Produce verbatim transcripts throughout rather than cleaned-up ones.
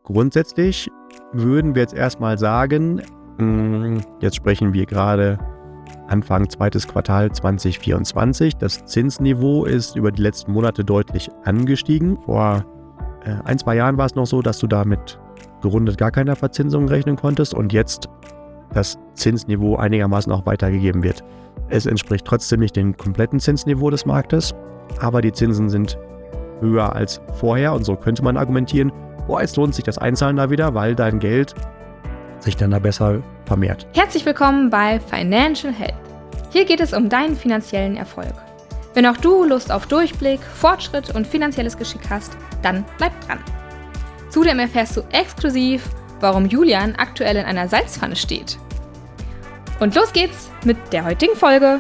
grundsätzlich würden wir jetzt erstmal sagen, mh, jetzt sprechen wir gerade Anfang zweites Quartal zwanzig vierundzwanzig. Das Zinsniveau ist über die letzten Monate deutlich angestiegen. Vor äh, ein, zwei Jahren war es noch so, dass du da mit gerundet gar keiner Verzinsung rechnen konntest und jetzt das Zinsniveau einigermaßen auch weitergegeben wird. Es entspricht trotzdem nicht dem kompletten Zinsniveau des Marktes, aber die Zinsen sind höher als vorher und so könnte man argumentieren, boah, jetzt lohnt sich das Einzahlen da wieder, weil dein Geld sich dann da besser vermehrt. Herzlich willkommen bei Financial Health. Hier geht es um deinen finanziellen Erfolg. Wenn auch du Lust auf Durchblick, Fortschritt und finanzielles Geschick hast, dann bleib dran. Zudem erfährst du exklusiv, warum Julian aktuell in einer Salzpfanne steht. Und los geht's mit der heutigen Folge.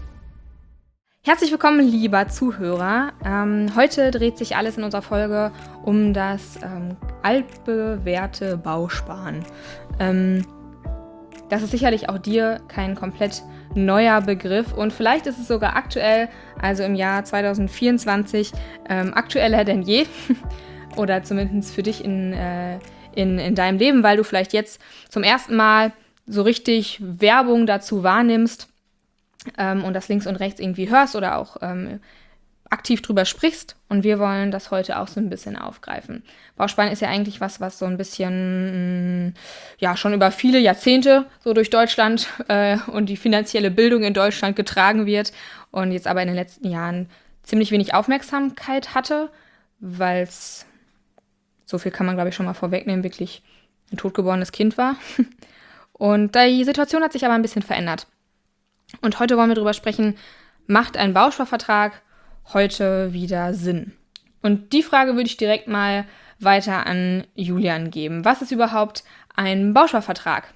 Herzlich willkommen, lieber Zuhörer. Ähm, heute dreht sich alles in unserer Folge um das ähm, altbewährte Bausparen. Ähm, das ist sicherlich auch dir kein komplett neuer Begriff und vielleicht ist es sogar aktuell, also im Jahr zwanzig vierundzwanzig, ähm, aktueller denn je oder zumindest für dich in, äh, in, in deinem Leben, weil du vielleicht jetzt zum ersten Mal so richtig Werbung dazu wahrnimmst ähm, und das links und rechts irgendwie hörst oder auch ähm, aktiv drüber sprichst und wir wollen das heute auch so ein bisschen aufgreifen. Bausparen ist ja eigentlich was, was so ein bisschen, ja, schon über viele Jahrzehnte so durch Deutschland äh, und die finanzielle Bildung in Deutschland getragen wird und jetzt aber in den letzten Jahren ziemlich wenig Aufmerksamkeit hatte, weil es, so viel kann man glaube ich schon mal vorwegnehmen, wirklich ein totgeborenes Kind war. Und die Situation hat sich aber ein bisschen verändert. Und heute wollen wir darüber sprechen, macht ein Bausparvertrag heute wieder Sinn? Und die Frage würde ich direkt mal weiter an Julian geben. Was ist überhaupt ein Bausparvertrag?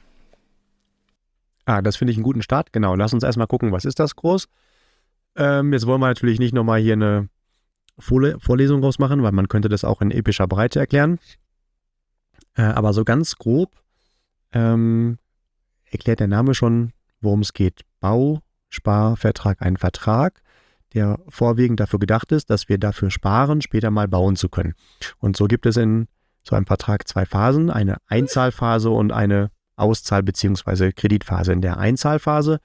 Ah, das finde ich einen guten Start. Genau, lass uns erstmal gucken, was ist das groß? Ähm, jetzt wollen wir natürlich nicht nochmal hier eine Vorle- Vorlesung draus machen, weil man könnte das auch in epischer Breite erklären. Äh, aber so ganz grob ähm, erklärt der Name schon, worum es geht. Bausparvertrag, ein Vertrag, der vorwiegend dafür gedacht ist, dass wir dafür sparen, später mal bauen zu können. Und so gibt es in so einem Vertrag zwei Phasen, eine Einzahlphase und eine Auszahl- bzw. Kreditphase. In der Einzahlphase,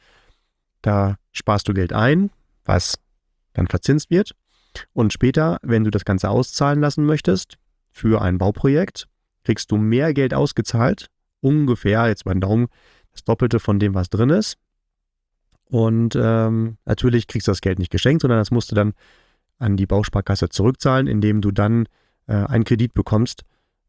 da sparst du Geld ein, was dann verzinst wird. Und später, wenn du das Ganze auszahlen lassen möchtest für ein Bauprojekt, kriegst du mehr Geld ausgezahlt, ungefähr, jetzt mal einen Daumen, das Doppelte von dem, was drin ist. Und ähm, natürlich kriegst du das Geld nicht geschenkt, sondern das musst du dann an die Bausparkasse zurückzahlen, indem du dann äh, einen Kredit bekommst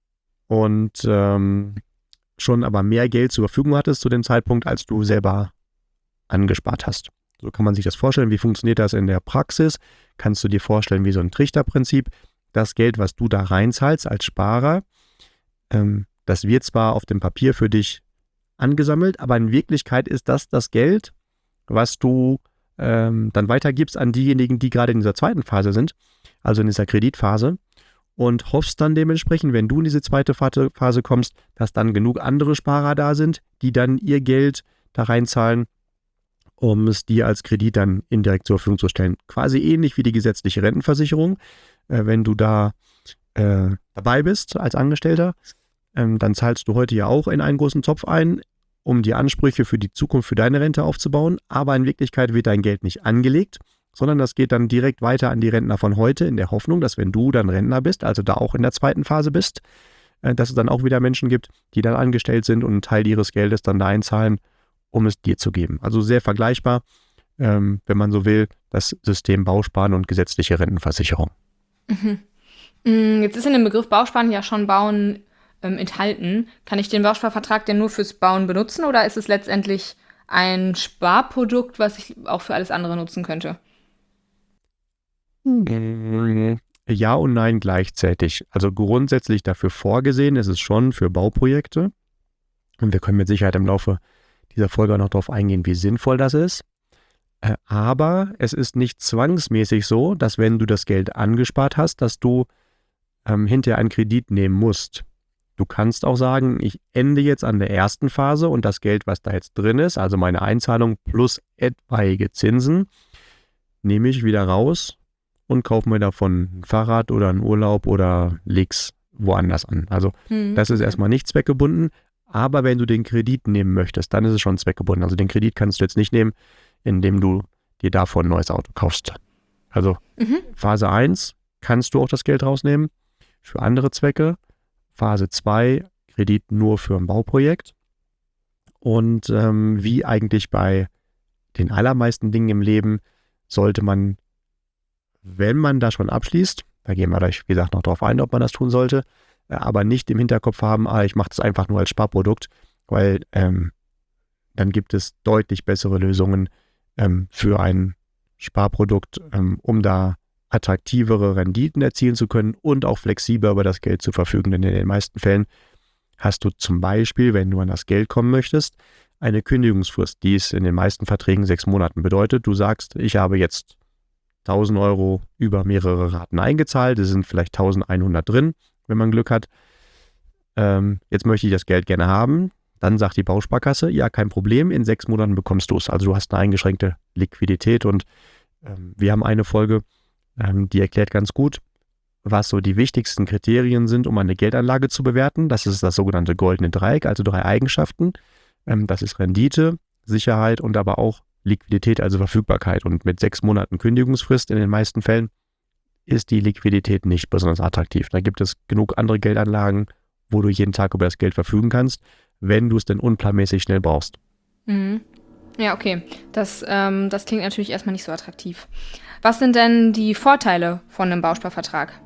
und ähm, schon aber mehr Geld zur Verfügung hattest zu dem Zeitpunkt, als du selber angespart hast. So kann man sich das vorstellen. Wie funktioniert das in der Praxis? Kannst du dir vorstellen, wie so ein Trichterprinzip. Das Geld, was du da reinzahlst als Sparer, ähm, das wird zwar auf dem Papier für dich angesammelt, aber in Wirklichkeit ist das das Geld, was du ähm, dann weitergibst an diejenigen, die gerade in dieser zweiten Phase sind, also in dieser Kreditphase, und hoffst dann dementsprechend, wenn du in diese zweite Phase kommst, dass dann genug andere Sparer da sind, die dann ihr Geld da reinzahlen, um es dir als Kredit dann indirekt zur Verfügung zu stellen. Quasi ähnlich wie die gesetzliche Rentenversicherung. Äh, wenn du da äh, dabei bist als Angestellter, ähm, dann zahlst du heute ja auch in einen großen Topf ein, um die Ansprüche für die Zukunft, für deine Rente aufzubauen. Aber in Wirklichkeit wird dein Geld nicht angelegt, sondern das geht dann direkt weiter an die Rentner von heute in der Hoffnung, dass wenn du dann Rentner bist, also da auch in der zweiten Phase bist, äh, dass es dann auch wieder Menschen gibt, die dann angestellt sind und einen Teil ihres Geldes dann da einzahlen, um es dir zu geben. Also sehr vergleichbar, ähm, wenn man so will, das System Bausparen und gesetzliche Rentenversicherung. Mhm. Jetzt ist in dem Begriff Bausparen ja schon Bauen ähm, enthalten. Kann ich den Bausparvertrag denn nur fürs Bauen benutzen oder ist es letztendlich ein Sparprodukt, was ich auch für alles andere nutzen könnte? Ja und nein gleichzeitig. Also grundsätzlich dafür vorgesehen ist es schon für Bauprojekte. Und wir können mit Sicherheit im Laufe dieser Folge auch noch darauf eingehen, wie sinnvoll das ist. Äh, aber es ist nicht zwangsmäßig so, dass wenn du das Geld angespart hast, dass du ähm, hinterher einen Kredit nehmen musst. Du kannst auch sagen, ich ende jetzt an der ersten Phase und das Geld, was da jetzt drin ist, also meine Einzahlung plus etwaige Zinsen, nehme ich wieder raus und kaufe mir davon ein Fahrrad oder einen Urlaub oder leg's woanders an. Also Hm. das ist erstmal nicht zweckgebunden, aber wenn du den Kredit nehmen möchtest, dann ist es schon zweckgebunden. Also den Kredit kannst du jetzt nicht nehmen, indem du dir davon ein neues Auto kaufst. Also Mhm. Phase eins kannst du auch das Geld rausnehmen für andere Zwecke. Phase zwei Kredit nur für ein Bauprojekt. Und ähm, wie eigentlich bei den allermeisten Dingen im Leben sollte man, wenn man da schon abschließt, da gehen wir gleich, wie gesagt, noch drauf ein, ob man das tun sollte, äh, aber nicht im Hinterkopf haben, ah, ich mache das einfach nur als Sparprodukt, weil ähm, dann gibt es deutlich bessere Lösungen ähm, für ein Sparprodukt, ähm, um da attraktivere Renditen erzielen zu können und auch flexibler über das Geld zu verfügen. Denn in den meisten Fällen hast du zum Beispiel, wenn du an das Geld kommen möchtest, eine Kündigungsfrist, die es in den meisten Verträgen sechs Monaten bedeutet. Du sagst, ich habe jetzt tausend Euro über mehrere Raten eingezahlt, es sind vielleicht eintausendeinhundert drin, wenn man Glück hat. Ähm, jetzt möchte ich das Geld gerne haben. Dann sagt die Bausparkasse, ja, kein Problem, in sechs Monaten bekommst du es. Also du hast eine eingeschränkte Liquidität und ähm, wir haben eine Folge, ähm, die erklärt ganz gut, was so die wichtigsten Kriterien sind, um eine Geldanlage zu bewerten. Das ist das sogenannte goldene Dreieck, also drei Eigenschaften. Ähm, das ist Rendite, Sicherheit und aber auch Liquidität, also Verfügbarkeit. Und mit sechs Monaten Kündigungsfrist in den meisten Fällen ist die Liquidität nicht besonders attraktiv. Da gibt es genug andere Geldanlagen, wo du jeden Tag über das Geld verfügen kannst, wenn du es denn unplanmäßig schnell brauchst. Mhm. Ja, okay. Das, ähm, das klingt natürlich erstmal nicht so attraktiv. Was sind denn die Vorteile von einem Bausparvertrag?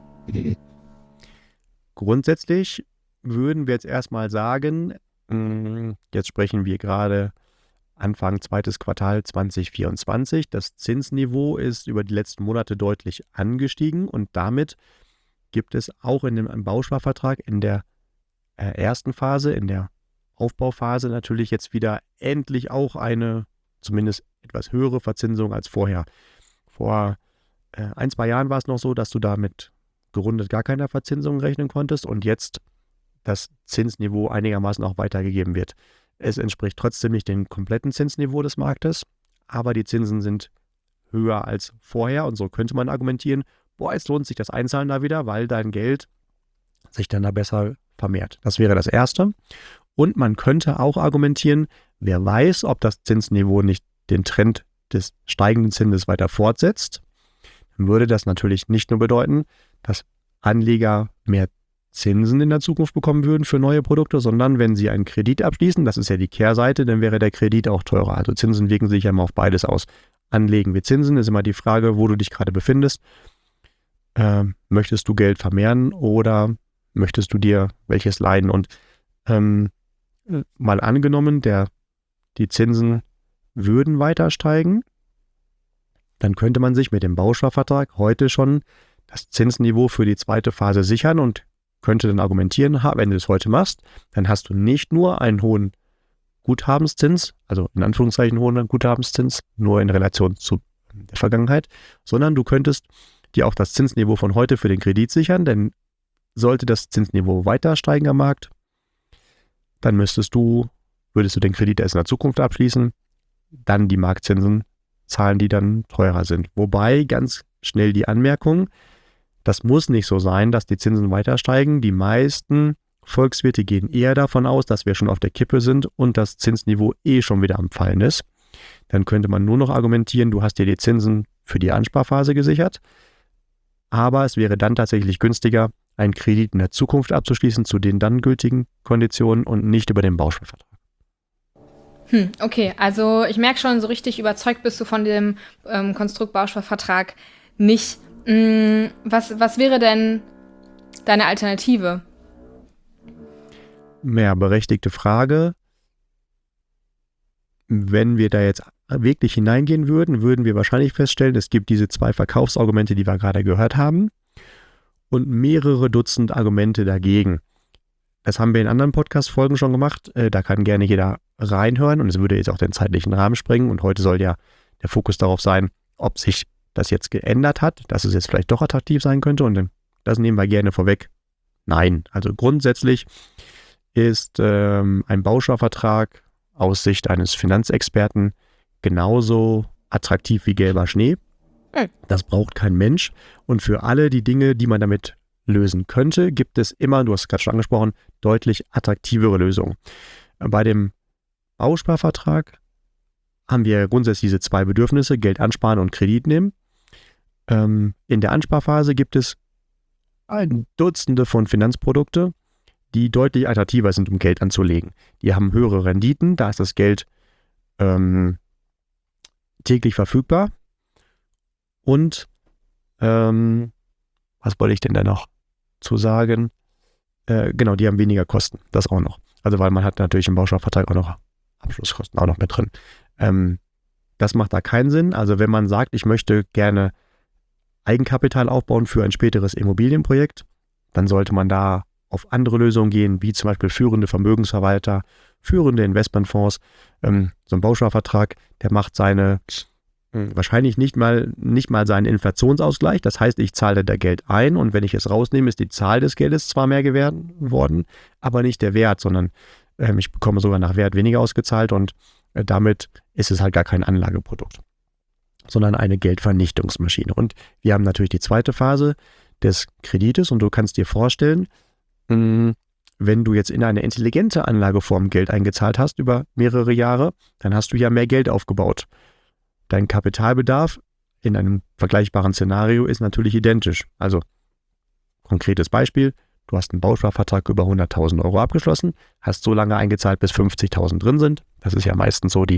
Grundsätzlich würden wir jetzt erstmal sagen, mh, jetzt sprechen wir gerade Anfang zweites Quartal zwanzig vierundzwanzig. Das Zinsniveau ist über die letzten Monate deutlich angestiegen und damit gibt es auch in dem Bausparvertrag in der äh, ersten Phase, in der Aufbauphase natürlich jetzt wieder endlich auch eine zumindest etwas höhere Verzinsung als vorher. Vor äh, ein, zwei Jahren war es noch so, dass du da mit gerundet gar keiner Verzinsung rechnen konntest und jetzt das Zinsniveau einigermaßen auch weitergegeben wird. Es entspricht trotzdem nicht dem kompletten Zinsniveau des Marktes, aber die Zinsen sind höher als vorher und so könnte man argumentieren, boah, jetzt lohnt sich das Einzahlen da wieder, weil dein Geld sich dann da besser vermehrt. Das wäre das Erste. Und man könnte auch argumentieren, wer weiß, ob das Zinsniveau nicht den Trend des steigenden Zinses weiter fortsetzt, dann würde das natürlich nicht nur bedeuten, dass Anleger mehr Zinsen in der Zukunft bekommen würden für neue Produkte, sondern wenn sie einen Kredit abschließen, das ist ja die Kehrseite, dann wäre der Kredit auch teurer. Also Zinsen wirken sich ja immer auf beides aus. Anlegen wir Zinsen, ist immer die Frage, wo du dich gerade befindest. Ähm, möchtest du Geld vermehren oder möchtest du dir welches leihen? Und ähm, mal angenommen, der, die Zinsen würden weiter steigen, dann könnte man sich mit dem Bausparvertrag heute schon das Zinsniveau für die zweite Phase sichern und könnte dann argumentieren, wenn du es heute machst, dann hast du nicht nur einen hohen Guthabenszins, also in Anführungszeichen hohen Guthabenszins, nur in Relation zu der Vergangenheit, sondern du könntest dir auch das Zinsniveau von heute für den Kredit sichern, denn sollte das Zinsniveau weiter steigen am Markt, dann müsstest du, würdest du den Kredit erst in der Zukunft abschließen, dann die Marktzinsen zahlen, die dann teurer sind. Wobei ganz schnell die Anmerkung, das muss nicht so sein, dass die Zinsen weiter steigen. Die meisten Volkswirte gehen eher davon aus, dass wir schon auf der Kippe sind und das Zinsniveau eh schon wieder am Fallen ist. Dann könnte man nur noch argumentieren, du hast dir die Zinsen für die Ansparphase gesichert, aber es wäre dann tatsächlich günstiger, einen Kredit in der Zukunft abzuschließen zu den dann gültigen Konditionen und nicht über den Bausparvertrag. Hm, okay, also ich merke schon, so richtig überzeugt bist du von dem ähm, Konstrukt Bausparvertrag nicht. Hm, was, was wäre denn deine Alternative? Mehr berechtigte Frage. Wenn wir da jetzt wirklich hineingehen würden, würden wir wahrscheinlich feststellen, es gibt diese zwei Verkaufsargumente, die wir gerade gehört haben und mehrere Dutzend Argumente dagegen. Das haben wir in anderen Podcast-Folgen schon gemacht. Äh, da kann gerne jeder reinhören und es würde jetzt auch den zeitlichen Rahmen sprengen. Und heute soll ja der Fokus darauf sein, ob sich das jetzt geändert hat, dass es jetzt vielleicht doch attraktiv sein könnte. Und das nehmen wir gerne vorweg. Nein, also grundsätzlich ist ähm, ein Bausparvertrag aus Sicht eines Finanzexperten genauso attraktiv wie gelber Schnee. Das braucht kein Mensch. Und für alle die Dinge, die man damit lösen könnte, gibt es immer, du hast es gerade schon angesprochen, deutlich attraktivere Lösungen. Bei dem Bausparvertrag haben wir grundsätzlich diese zwei Bedürfnisse, Geld ansparen und Kredit nehmen. Ähm, in der Ansparphase gibt es ein Dutzende von Finanzprodukte, die deutlich attraktiver sind, um Geld anzulegen. Die haben höhere Renditen, da ist das Geld ähm, täglich verfügbar. Und ähm, was wollte ich denn da noch zu sagen? Äh, genau, die haben weniger Kosten, das auch noch. Also weil man hat natürlich im Bausparvertrag auch noch Abschlusskosten auch noch mit drin. Ähm, das macht da keinen Sinn. Also wenn man sagt, ich möchte gerne Eigenkapital aufbauen für ein späteres Immobilienprojekt, dann sollte man da auf andere Lösungen gehen, wie zum Beispiel führende Vermögensverwalter, führende Investmentfonds. Ähm, so ein Bausparvertrag, der macht seine wahrscheinlich nicht mal, nicht mal seinen Inflationsausgleich. Das heißt, ich zahle da Geld ein und wenn ich es rausnehme, ist die Zahl des Geldes zwar mehr geworden, aber nicht der Wert, sondern ähm, ich bekomme sogar nach Wert weniger ausgezahlt und äh, damit ist es halt gar kein Anlageprodukt, sondern eine Geldvernichtungsmaschine. Und wir haben natürlich die zweite Phase des Kredites und du kannst dir vorstellen, mh, wenn du jetzt in eine intelligente Anlageform Geld eingezahlt hast über mehrere Jahre, dann hast du ja mehr Geld aufgebaut. Dein Kapitalbedarf in einem vergleichbaren Szenario ist natürlich identisch. Also, konkretes Beispiel, du hast einen Bausparvertrag über hunderttausend Euro abgeschlossen, hast so lange eingezahlt, bis fünfzigtausend drin sind. Das ist ja meistens so die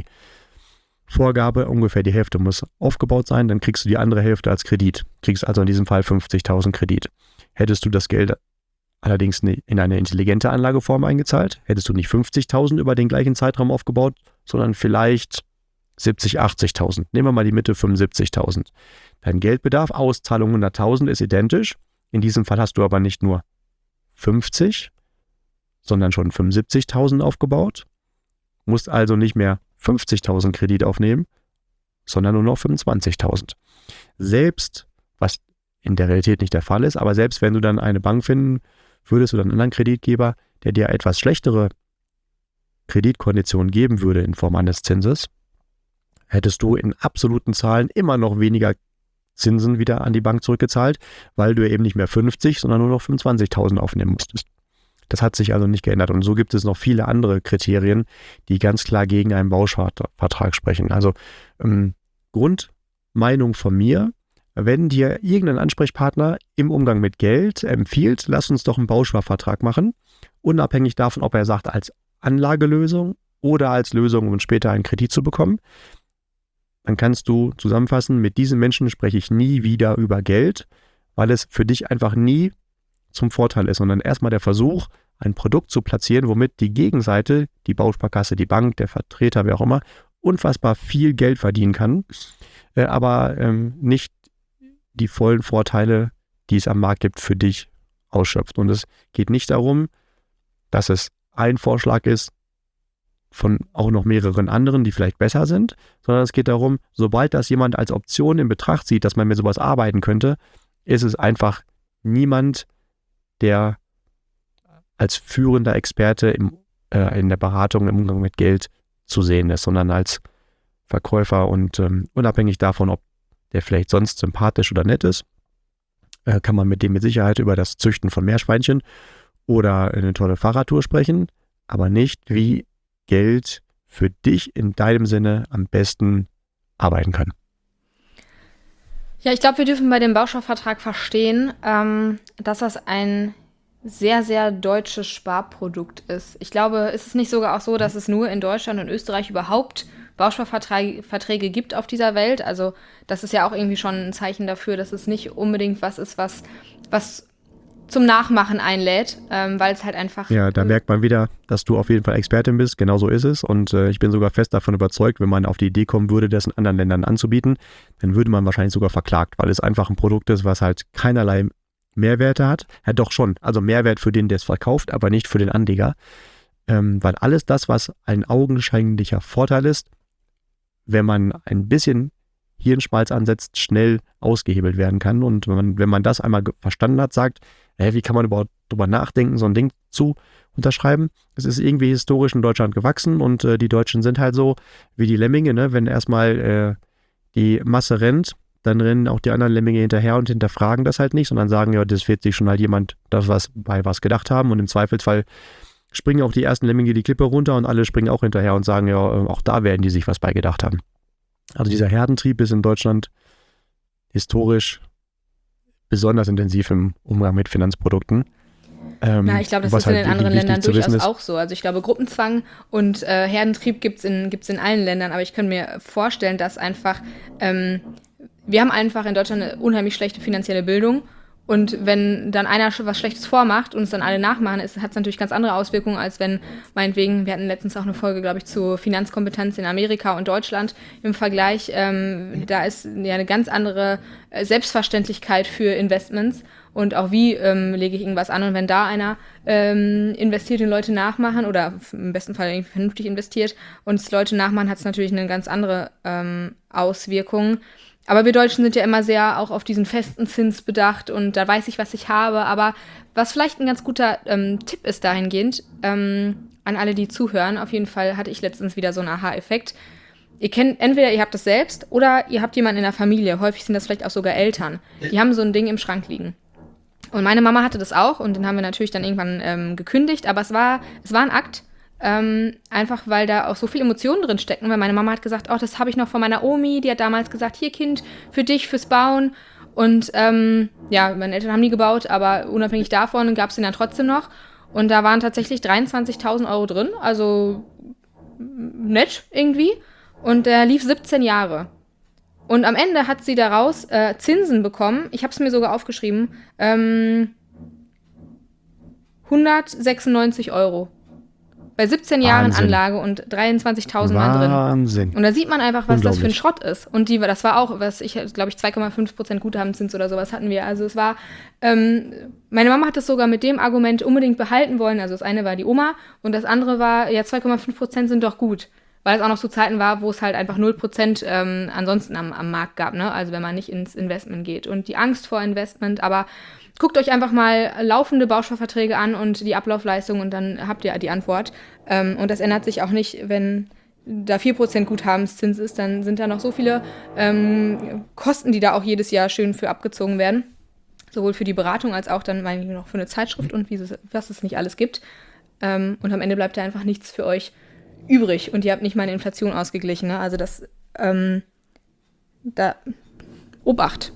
Vorgabe, ungefähr die Hälfte muss aufgebaut sein, dann kriegst du die andere Hälfte als Kredit. Kriegst also in diesem Fall fünfzigtausend Kredit. Hättest du das Geld allerdings in eine intelligente Anlageform eingezahlt, hättest du nicht fünfzigtausend über den gleichen Zeitraum aufgebaut, sondern vielleicht siebzig, achtzigtausend. Nehmen wir mal die Mitte, fünfundsiebzigtausend. Dein Geldbedarf, Auszahlung hunderttausend ist identisch. In diesem Fall hast du aber nicht nur fünfzig, sondern schon fünfundsiebzigtausend aufgebaut. Musst also nicht mehr fünfzigtausend Kredit aufnehmen, sondern nur noch fünfundzwanzigtausend. Selbst, was in der Realität nicht der Fall ist, aber selbst wenn du dann eine Bank finden würdest oder einen anderen Kreditgeber, der dir etwas schlechtere Kreditkonditionen geben würde in Form eines Zinses, hättest du in absoluten Zahlen immer noch weniger Zinsen wieder an die Bank zurückgezahlt, weil du eben nicht mehr fünfzig, sondern nur noch fünfundzwanzigtausend aufnehmen musstest. Das hat sich also nicht geändert. Und so gibt es noch viele andere Kriterien, die ganz klar gegen einen Bausparvertrag sprechen. Also ähm, Grundmeinung von mir, wenn dir irgendein Ansprechpartner im Umgang mit Geld empfiehlt, lass uns doch einen Bausparvertrag machen, unabhängig davon, ob er sagt, als Anlagelösung oder als Lösung, um später einen Kredit zu bekommen, dann kannst du zusammenfassen, mit diesen Menschen spreche ich nie wieder über Geld, weil es für dich einfach nie zum Vorteil ist, sondern erstmal der Versuch, ein Produkt zu platzieren, womit die Gegenseite, die Bausparkasse, die Bank, der Vertreter, wer auch immer, unfassbar viel Geld verdienen kann, äh, aber ähm, nicht die vollen Vorteile, die es am Markt gibt, für dich ausschöpft. Und es geht nicht darum, dass es ein Vorschlag ist, von auch noch mehreren anderen, die vielleicht besser sind, sondern es geht darum, sobald das jemand als Option in Betracht zieht, dass man mit sowas arbeiten könnte, ist es einfach niemand, der als führender Experte im, äh, in der Beratung im Umgang mit Geld zu sehen ist, sondern als Verkäufer und ähm, unabhängig davon, ob der vielleicht sonst sympathisch oder nett ist, äh, kann man mit dem mit Sicherheit über das Züchten von Meerschweinchen oder eine tolle Fahrradtour sprechen, aber nicht, wie Geld für dich in deinem Sinne am besten arbeiten kann. Ja, ich glaube, wir dürfen bei dem Bausparvertrag verstehen, ähm, dass das ein sehr, sehr deutsches Sparprodukt ist. Ich glaube, ist es nicht sogar auch so, dass es nur in Deutschland und Österreich überhaupt Bausparverträge gibt auf dieser Welt? Also das ist ja auch irgendwie schon ein Zeichen dafür, dass es nicht unbedingt was ist, was, was zum Nachmachen einlädt, ähm, weil es halt einfach... Ja, da merkt man wieder, dass du auf jeden Fall Expertin bist, genau so ist es und äh, ich bin sogar fest davon überzeugt, wenn man auf die Idee kommen würde, das in anderen Ländern anzubieten, dann würde man wahrscheinlich sogar verklagt, weil es einfach ein Produkt ist, was halt keinerlei Mehrwerte hat. Ja doch schon, also Mehrwert für den, der es verkauft, aber nicht für den Anleger, ähm, weil alles das, was ein augenscheinlicher Vorteil ist, wenn man ein bisschen Hirnschmalz ansetzt, schnell ausgehebelt werden kann und wenn man, wenn man das einmal verstanden hat, sagt, Äh, wie kann man überhaupt drüber nachdenken, so ein Ding zu unterschreiben? Es ist irgendwie historisch in Deutschland gewachsen und äh, die Deutschen sind halt so wie die Lemminge, ne? Wenn erstmal äh, die Masse rennt, dann rennen auch die anderen Lemminge hinterher und hinterfragen das halt nicht, sondern sagen, ja, das wird sich schon halt jemand das was bei was gedacht haben und im Zweifelsfall springen auch die ersten Lemminge die Klippe runter und alle springen auch hinterher und sagen, ja, auch da werden die sich was bei gedacht haben. Also dieser Herdentrieb ist in Deutschland historisch besonders intensiv im Umgang mit Finanzprodukten. Ähm, Na, ich glaube, das ist halt in den anderen Ländern durchaus ist, auch so. Also ich glaube, Gruppenzwang und äh, Herdentrieb gibt es in, gibt's in allen Ländern, aber ich kann mir vorstellen, dass einfach, ähm, wir haben einfach in Deutschland eine unheimlich schlechte finanzielle Bildung und wenn dann einer was Schlechtes vormacht und es dann alle nachmachen, hat es natürlich ganz andere Auswirkungen, als wenn, meinetwegen, wir hatten letztens auch eine Folge, glaube ich, zu Finanzkompetenz in Amerika und Deutschland im Vergleich, ähm, da ist ja eine ganz andere Selbstverständlichkeit für Investments. Und auch wie ähm, lege ich irgendwas an. Und wenn da einer ähm, investiert und Leute nachmachen oder im besten Fall irgendwie vernünftig investiert und es Leute nachmachen, hat es natürlich eine ganz andere ähm, Auswirkung. Aber wir Deutschen sind ja immer sehr auch auf diesen festen Zins bedacht und da weiß ich, was ich habe. Aber was vielleicht ein ganz guter ähm, Tipp ist dahingehend, ähm, an alle, die zuhören, auf jeden Fall hatte ich letztens wieder so einen Aha-Effekt. Ihr kennt, entweder ihr habt das selbst oder ihr habt jemanden in der Familie. Häufig sind das vielleicht auch sogar Eltern. Die haben so ein Ding im Schrank liegen. Und meine Mama hatte das auch und den haben wir natürlich dann irgendwann ähm, gekündigt, aber es war, es war ein Akt, ähm, einfach weil da auch so viele Emotionen drin stecken, weil meine Mama hat gesagt, oh, das habe ich noch von meiner Omi, die hat damals gesagt, hier Kind, für dich, fürs Bauen und ähm, ja, meine Eltern haben nie gebaut, aber unabhängig davon gab es den dann trotzdem noch und da waren tatsächlich dreiundzwanzigtausend Euro drin, also nett irgendwie und der lief siebzehn Jahre. Und am Ende hat sie daraus äh, Zinsen bekommen. Ich habe es mir sogar aufgeschrieben. Ähm, hundertsechsundneunzig Euro. Bei siebzehn Jahren Anlage und dreiundzwanzigtausend waren drin. Wahnsinn. Und da sieht man einfach, was das für ein Schrott ist. Und die, das war auch, was ich glaube ich, zwei Komma fünf Prozent Guthabenzins oder sowas hatten wir. Also es war, ähm, meine Mama hat das sogar mit dem Argument unbedingt behalten wollen. Also das eine war die Oma und das andere war, ja, zwei Komma fünf Prozent sind doch gut. Weil es auch noch so Zeiten war, wo es halt einfach null Prozent ähm, ansonsten am, am Markt gab, ne? Also wenn man nicht ins Investment geht. Und die Angst vor Investment, aber guckt euch einfach mal laufende Bausparverträge an und die Ablaufleistung und dann habt ihr die Antwort. Ähm, und das ändert sich auch nicht, wenn da vier Prozent Guthabenszins ist, dann sind da noch so viele ähm, Kosten, die da auch jedes Jahr schön für abgezogen werden. Sowohl für die Beratung als auch dann meine ich noch für eine Zeitschrift und wie es, was es nicht alles gibt. Ähm, und am Ende bleibt da einfach nichts für euch übrig und ihr habt nicht mal eine Inflation ausgeglichen. Ne? Also das, ähm, da, Obacht.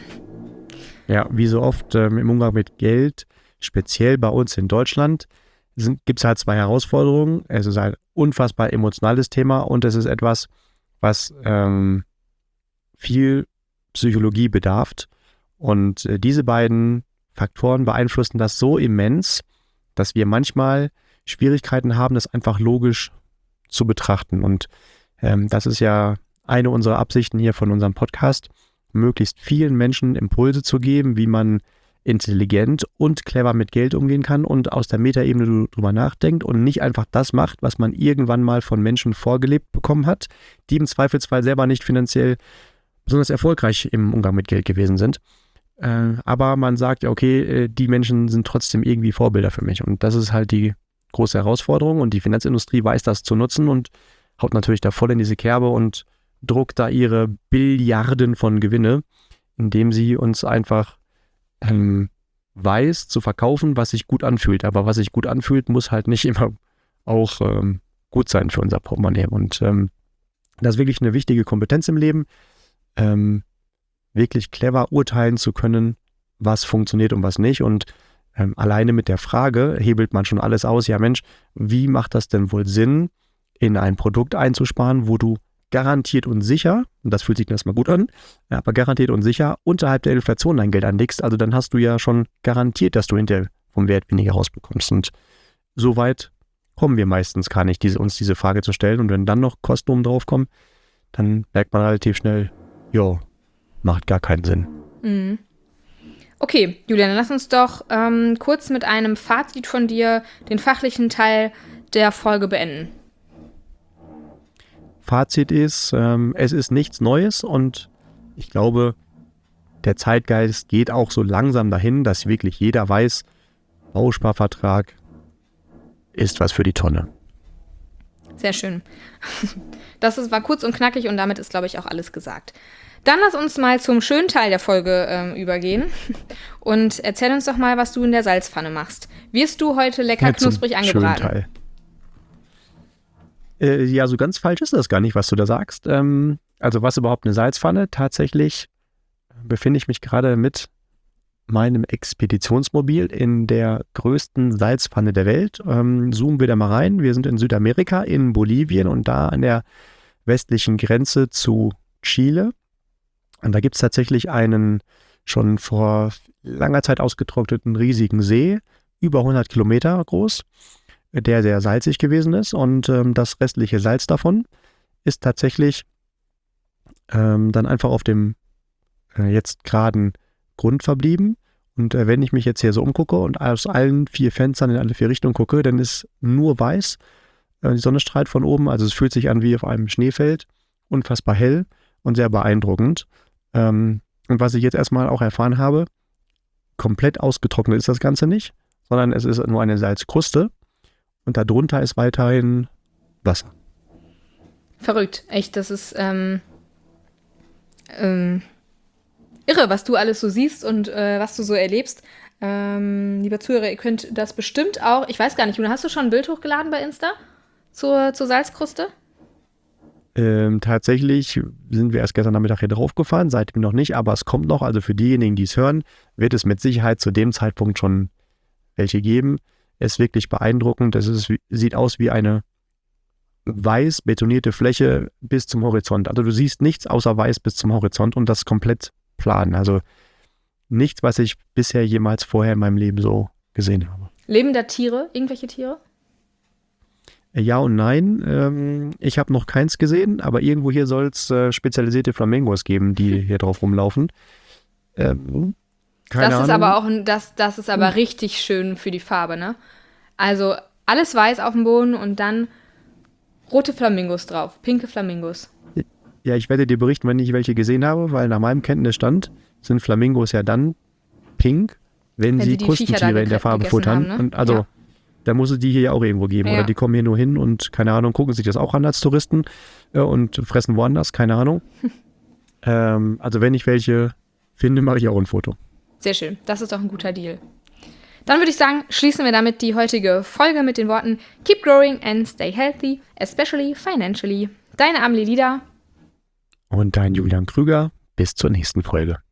Ja, wie so oft ähm, im Umgang mit Geld, speziell bei uns in Deutschland, gibt es halt zwei Herausforderungen. Es ist ein unfassbar emotionales Thema und es ist etwas, was ähm, viel Psychologie bedarf. Und äh, diese beiden Faktoren beeinflussen das so immens, dass wir manchmal Schwierigkeiten haben, das einfach logisch zu betrachten. Und ähm, das ist ja eine unserer Absichten hier von unserem Podcast, möglichst vielen Menschen Impulse zu geben, wie man intelligent und clever mit Geld umgehen kann und aus der Metaebene drüber nachdenkt und nicht einfach das macht, was man irgendwann mal von Menschen vorgelebt bekommen hat, die im Zweifelsfall selber nicht finanziell besonders erfolgreich im Umgang mit Geld gewesen sind. Äh, aber man sagt, ja, okay, die Menschen sind trotzdem irgendwie Vorbilder für mich. Und das ist halt die große Herausforderung und die Finanzindustrie weiß das zu nutzen und haut natürlich da voll in diese Kerbe und druckt da ihre Billiarden von Gewinne, indem sie uns einfach ähm, weiß zu verkaufen, was sich gut anfühlt. Aber was sich gut anfühlt, muss halt nicht immer auch ähm, gut sein für unser Portemonnaie. Und ähm, das ist wirklich eine wichtige Kompetenz im Leben, ähm, wirklich clever urteilen zu können, was funktioniert und was nicht. Und ähm, alleine mit der Frage hebelt man schon alles aus. Ja Mensch, wie macht das denn wohl Sinn, in ein Produkt einzusparen, wo du garantiert und sicher, und das fühlt sich erstmal gut an, aber garantiert und sicher unterhalb der Inflation dein Geld anlegst, also dann hast du ja schon garantiert, dass du hinterher vom Wert weniger rausbekommst. Und so weit kommen wir meistens gar nicht, diese, uns diese Frage zu stellen. Und wenn dann noch Kosten oben drauf kommen, dann merkt man relativ schnell, jo, macht gar keinen Sinn. Mhm. Okay, Julian, dann lass uns doch ähm, kurz mit einem Fazit von dir den fachlichen Teil der Folge beenden. Fazit ist, ähm, es ist nichts Neues und ich glaube, der Zeitgeist geht auch so langsam dahin, dass wirklich jeder weiß, Bausparvertrag ist was für die Tonne. Sehr schön. Das ist, war kurz und knackig und damit ist, glaube ich, auch alles gesagt. Dann lass uns mal zum schönen Teil der Folge ähm, übergehen und erzähl uns doch mal, was du in der Salzpfanne machst. Wirst du heute lecker Ja, knusprig zum angebraten? schönen Teil. Äh, ja, so ganz falsch ist das gar nicht, was du da sagst. Ähm, also was überhaupt eine Salzpfanne? Tatsächlich befinde ich mich gerade mit meinem Expeditionsmobil in der größten Salzpfanne der Welt. Ähm, zoomen wir da mal rein. Wir sind in Südamerika, in Bolivien und da an der westlichen Grenze zu Chile. Und da gibt es tatsächlich einen schon vor langer Zeit ausgetrockneten riesigen See, über hundert Kilometer groß, der sehr salzig gewesen ist. Und ähm, das restliche Salz davon ist tatsächlich ähm, dann einfach auf dem äh, jetzt geraden Grund verblieben. Und äh, wenn ich mich jetzt hier so umgucke und aus allen vier Fenstern in alle vier Richtungen gucke, dann ist nur weiß. Äh, die Sonne strahlt von oben, also es fühlt sich an wie auf einem Schneefeld. Unfassbar hell und sehr beeindruckend. Ähm, und was ich jetzt erstmal auch erfahren habe, komplett ausgetrocknet ist das Ganze nicht, sondern es ist nur eine Salzkruste und darunter ist weiterhin Wasser. Verrückt, echt, das ist ähm, ähm, irre, was du alles so siehst und äh, was du so erlebst. Ähm, lieber Zuhörer, ihr könnt das bestimmt auch, ich weiß gar nicht, hast du schon ein Bild hochgeladen bei Insta zur, zur Salzkruste? Ähm, tatsächlich sind wir erst gestern Nachmittag hier draufgefahren, seitdem noch nicht, aber es kommt noch. Also für diejenigen, die es hören, wird es mit Sicherheit zu dem Zeitpunkt schon welche geben. Es ist wirklich beeindruckend. Es ist, sieht aus wie eine weiß betonierte Fläche bis zum Horizont. Also du siehst nichts außer weiß bis zum Horizont und das komplett plan. Also nichts, was ich bisher jemals vorher in meinem Leben so gesehen habe. Leben da Tiere? Irgendwelche Tiere? Ja und nein. Ähm, ich habe noch keins gesehen, aber irgendwo hier soll es äh, spezialisierte Flamingos geben, die hier drauf rumlaufen. Ähm, keine das ist Ahnung. aber auch ein, das, das ist aber richtig schön für die Farbe, ne? Also alles weiß auf dem Boden und dann rote Flamingos drauf, pinke Flamingos. Ja, ich werde dir berichten, wenn ich welche gesehen habe, weil nach meinem Kenntnisstand sind Flamingos ja dann pink, wenn, wenn sie, sie Krustentiere in der Farbe futtern. Haben, ne? Und also ja. Da muss es die hier ja auch irgendwo geben. Ja. Oder die kommen hier nur hin und, keine Ahnung, gucken sich das auch an als Touristen äh, und fressen woanders, keine Ahnung. ähm, also wenn ich welche finde, mache ich auch ein Foto. Sehr schön, das ist doch ein guter Deal. Dann würde ich sagen, schließen wir damit die heutige Folge mit den Worten Keep growing and stay healthy, especially financially. Deine Amelie Lieder. Und dein Julian Krüger. Bis zur nächsten Folge.